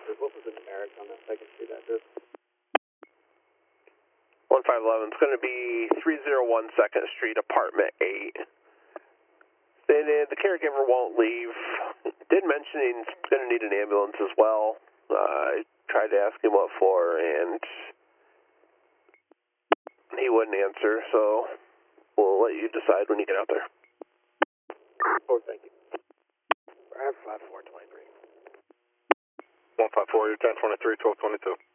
officers, what was the numerics on that second street address? 1511, it's going to be 301 2nd Street, apartment 8. Stated the caregiver won't leave. Did mention he's going to need an ambulance as well. I tried to ask him what for, and he wouldn't answer, so we'll let you decide when you get out there. Oh, thank you. I have 5423. 154, you're 1023, 1222.